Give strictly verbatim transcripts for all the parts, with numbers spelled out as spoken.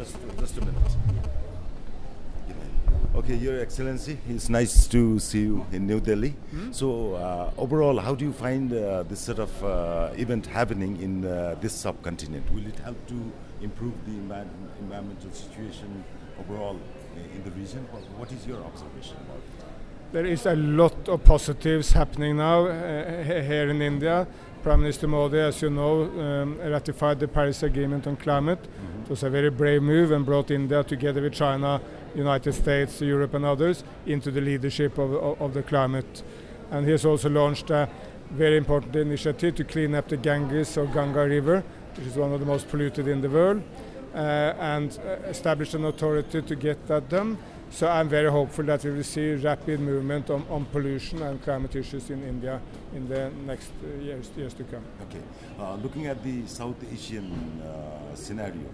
Just, just a minute. Okay, Your Excellency, it's nice to see you in New Delhi. Mm-hmm. So, uh, overall, how do you find uh, this sort of uh, event happening in uh, this subcontinent? Will it help to improve the envi- environmental situation overall in the region? What, what is your observation about it? There is a lot of positives happening now uh, here in India. Prime Minister Modi, as you know, um, ratified the Paris Agreement on climate. Mm-hmm. It was a very brave move and brought India together with China, United States, Europe and others into the leadership of, of, of the climate. And he has also launched a very important initiative to clean up the Ganges or Ganga River, which is one of the most polluted in the world, uh, and uh, established an authority to get that done. So I'm very hopeful that we will see rapid movement on, on pollution and climate issues in India in the next uh, years, years to come. Okay. Uh, looking at the South Asian uh, scenario,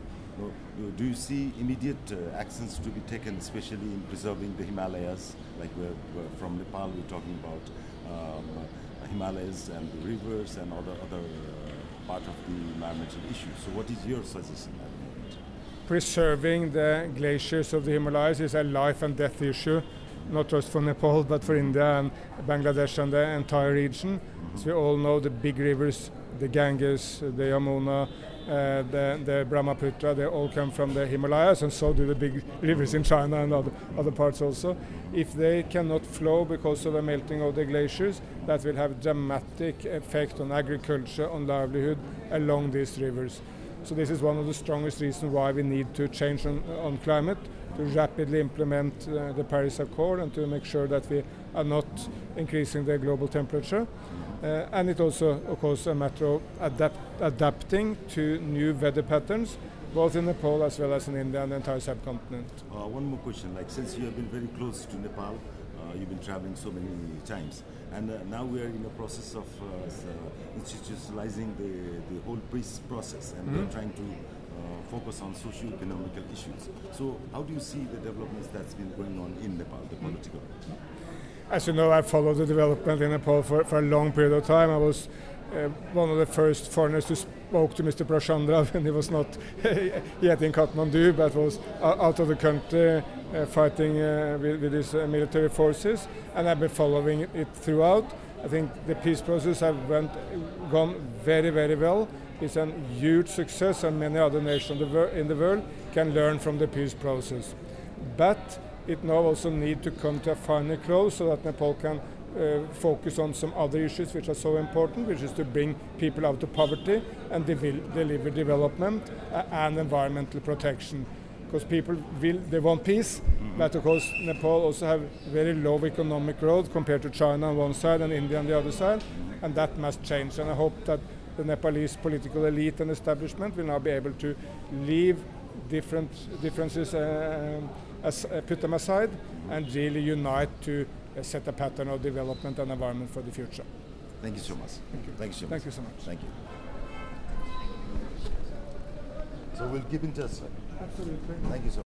do you see immediate uh, actions to be taken, especially in preserving the Himalayas? Like we're, we're from Nepal, we're talking about um, Himalayas and the rivers and other other uh, part of the environmental issues. So, what is your suggestion at the moment? Preserving the glaciers of the Himalayas is a life and death issue, not just for Nepal but for India and Bangladesh and the entire region. Mm-hmm. As we all know, the big rivers, the Ganges, the Yamuna, uh, the, the Brahmaputra, they all come from the Himalayas, and so do the big rivers in China and other, other parts also. If they cannot flow because of the melting of the glaciers, that will have dramatic effect on agriculture, on livelihood along these rivers. So this is one of the strongest reasons why we need to change on, on climate, to rapidly implement uh, the Paris Accord and to make sure that we are not increasing the global temperature. Uh, and it's also, of course, a matter of adapt, adapting to new weather patterns, both in Nepal as well as in India and the entire subcontinent. Uh, one more question, like since you have been very close to Nepal, uh, you've been traveling so many times, and uh, now we are in the process of uh, institutionalizing the, the whole peace process, and mm-hmm. we're trying to uh, focus on socio-economical issues. So how do you see the developments that's been going on in Nepal, the political? As you know, I followed the development in Nepal for, for a long period of time. I was uh, one of the first foreigners to spoke to Mister Prachandra when he was not yet in Kathmandu, but was out of the country uh, fighting uh, with, with his uh, military forces, and I've been following it throughout. I think the peace process has went, gone very, very well. It's a huge success, and many other nations in the world can learn from the peace process. But it now also needs to come to a final close so that Nepal can uh, focus on some other issues which are so important, which is to bring people out of poverty and de- deliver development uh, and environmental protection. Because people will, they want peace, mm-hmm. but of course Nepal also have very low economic growth compared to China on one side and India on the other side, and that must change. And I hope that the Nepalese political elite and establishment will now be able to leave different differences, uh, as, uh, put them aside, and really unite to uh, set a pattern of development and environment for the future. Thank you so much. Thank you. Thank you so much. Thank you so much. Thank you. So we'll keep in touch. Absolutely. Thank you so much.